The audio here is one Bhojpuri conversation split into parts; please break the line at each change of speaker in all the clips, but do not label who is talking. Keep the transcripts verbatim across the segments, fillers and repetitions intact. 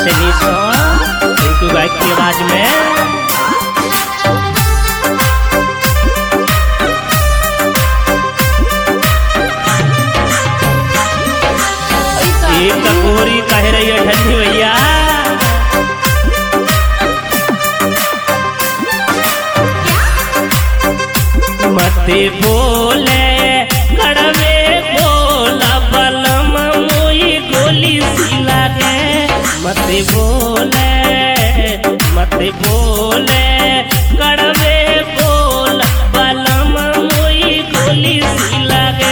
सनी सॉन्ग रिंकू भाई की आवाज में। एक कपूरी कह रही है ठंडी भैया, मते बोले कड़वे बोला बलम मोई गोली सिला रे। मते बोले मते बोले कड़वे बोल बलम मोई गोली सिला रे।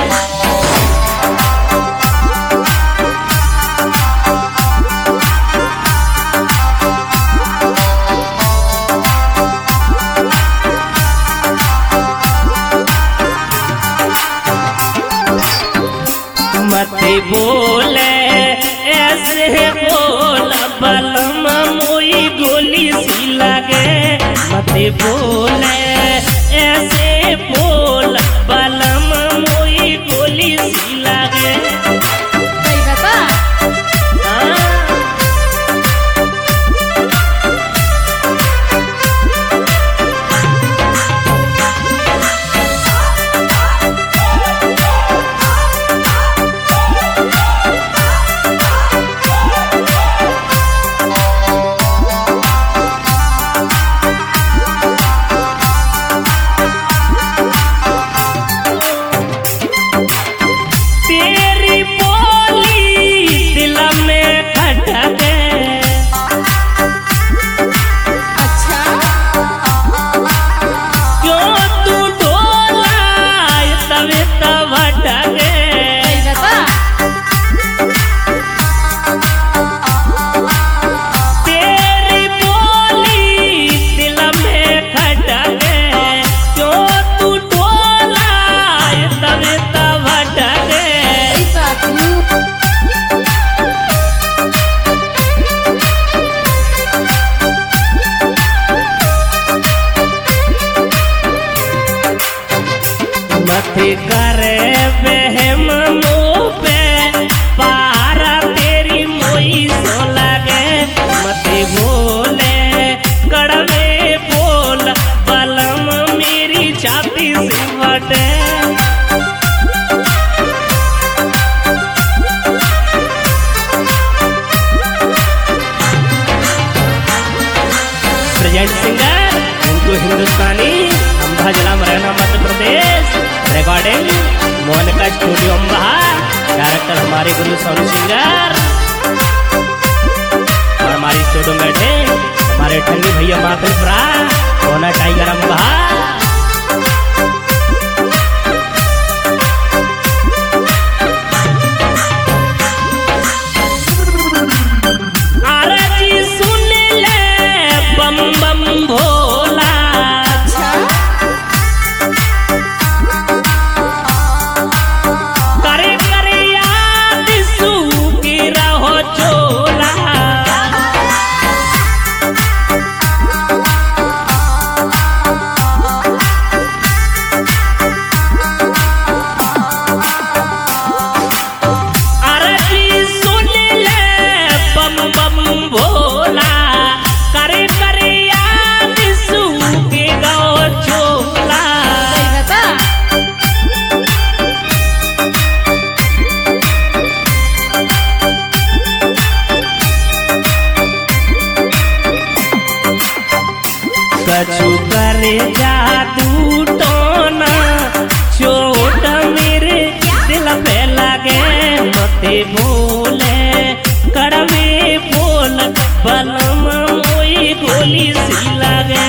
मते बोले ऐसे बोल बलम मोई गोली सी लगे। मते बोले ऐसे बोल बलम मोई गोली सी लगे। मते करे बहम मुँह पे पारा तेरी मोई सो लगे। मते बोले कड़वे बोल बलम मेरी छाती से बटे। प्रेजेंट सिंगर उनको हिंदुस्तानी अम्बा जिला Morena Madhya Pradesh. Recording Monika studio Amba. Director हमारे गुरु सोनू सिंगर और हमारी स्टूडियो में बैठे हमारे ठंडी भैया माखलपुरा मोना टाइगर अम्बा। आरजी सुन ले बम बम भोला। कछु करे जादू टोना चोट मेरे दिल पे लगे। मते बोले कड़वे बोल बलम मोई गोली सी लगे।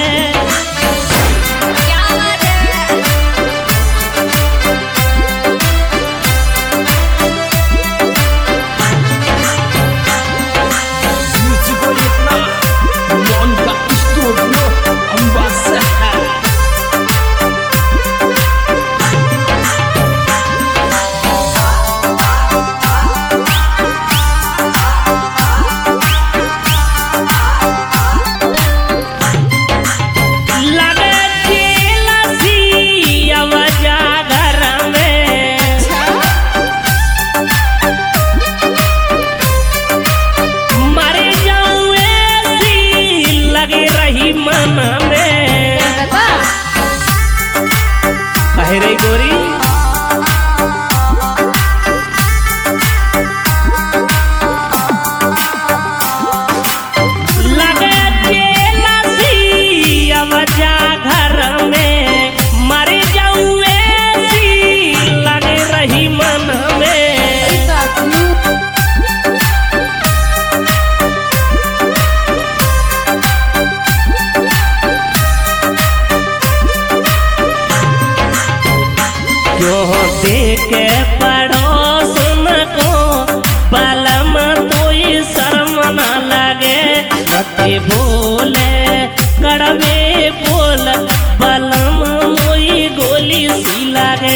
मते बोले कड़वे बोल बलम मोई गोली सी लागे।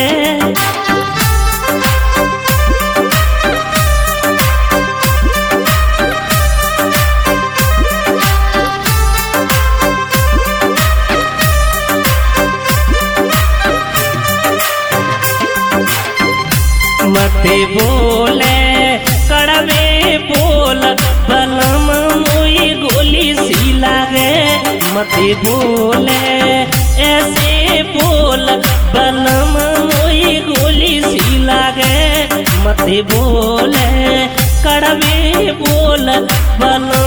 मते बोले कड़वे बोल बलम मोई गोली सी लागे। मते बोले ऐसे बोल बलम मोई गोली सी लागे। मते बोले कड़वे बोल बलम